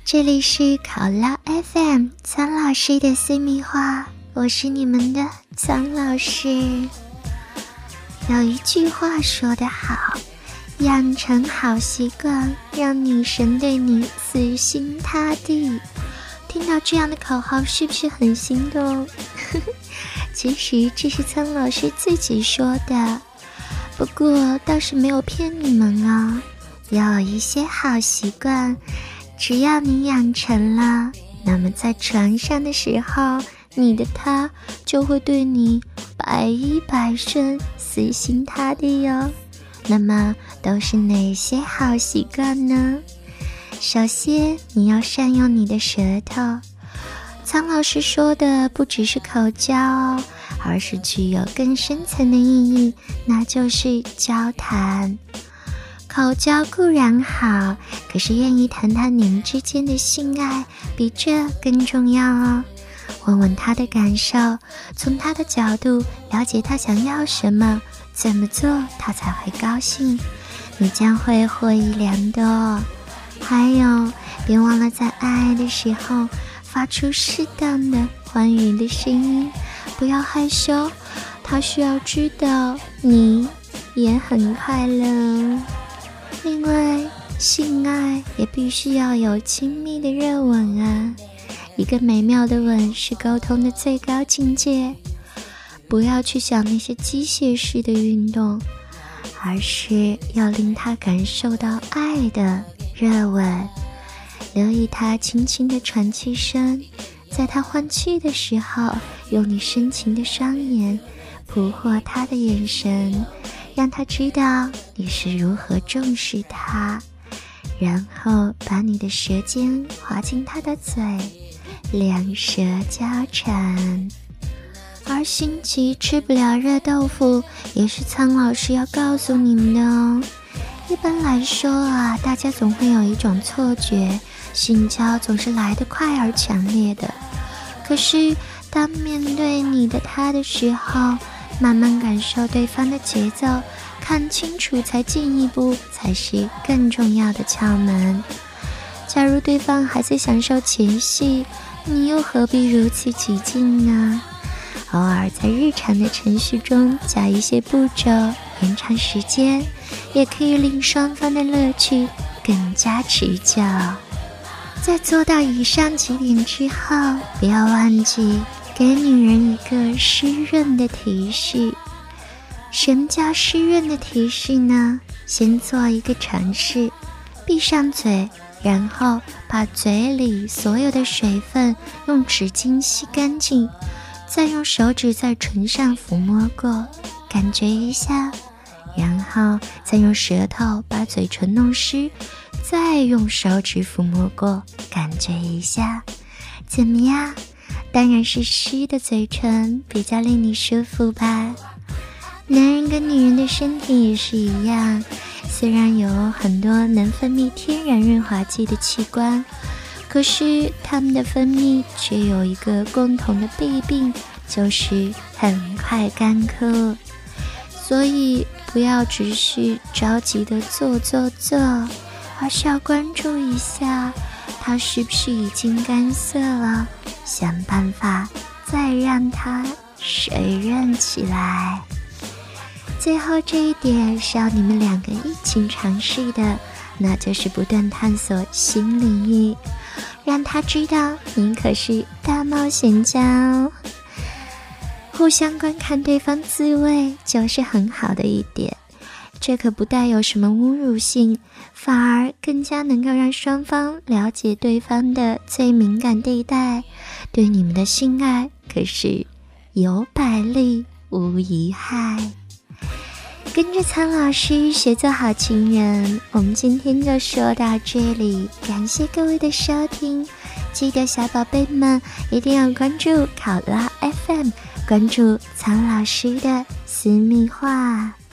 这里是考拉 FM 苍老师的私密话，我是你们的苍老师。有一句话说得好，养成好习惯，让女神对你死心塌地。听到这样的口号是不是很心动？其实这是苍老师自己说的，不过倒是没有骗你们哦。有一些好习惯，只要你养成了，那么在床上的时候，你的他就会对你百依百顺，死心塌地哟。那么都是哪些好习惯呢？首先，你要善用你的舌头。苍老师说的不只是口交哦，而是具有更深层的意义，那就是交谈。口交固然好，可是愿意谈谈你们之间的性爱，比这更重要哦。问问他的感受，从他的角度了解他想要什么，怎么做他才会高兴，你将会获益良多哦。还有，别忘了在爱的时候发出适当的欢愉的声音，不要害羞，他需要知道你也很快乐。另外，性爱也必须要有亲密的热吻啊，一个美妙的吻是沟通的最高境界。不要去想那些机械式的运动，而是要令他感受到爱的热吻。留意他轻轻的喘气声，在他换气的时候，用你深情的双眼捕获他的眼神，让他知道你是如何重视他，然后把你的舌尖滑进他的嘴，两舌交缠。而心急吃不了热豆腐，也是苍老师要告诉你们的哦。一般来说啊，大家总会有一种错觉，性交总是来得快而强烈的。可是当面对你的他的时候，慢慢感受对方的节奏，看清楚才进一步，才是更重要的窍门。假如对方还在享受前戏，你又何必如此激进呢？偶尔在日常的程序中加一些步骤，延长时间，也可以令双方的乐趣更加持久。在做到以上几点之后，不要忘记给女人一个湿润的提示。什么叫湿润的提示呢？先做一个尝试，闭上嘴，然后把嘴里所有的水分用纸巾吸干净，再用手指在唇上抚摸过，感觉一下，然后再用舌头把嘴唇弄湿，再用手指抚摸过，感觉一下，怎么样？当然是湿的嘴唇比较令你舒服吧。男人跟女人的身体也是一样，虽然有很多能分泌天然润滑剂的器官，可是它们的分泌却有一个共同的弊病，就是很快干枯。所以不要只是着急的做，而是要关注一下它是不是已经干涩了，想办法再让它水润起来。最后这一点是要你们两个一起尝试的，那就是不断探索新领域，让他知道你可是大冒险家哦。互相观看对方滋味就是很好的一点，这可不带有什么侮辱性，反而更加能够让双方了解对方的最敏感地带，对你们的性爱可是有百利无一害。跟着苍老师学做好情人，我们今天就说到这里，感谢各位的收听，记得小宝贝们一定要关注考拉 FM， 关注苍老师的私密话。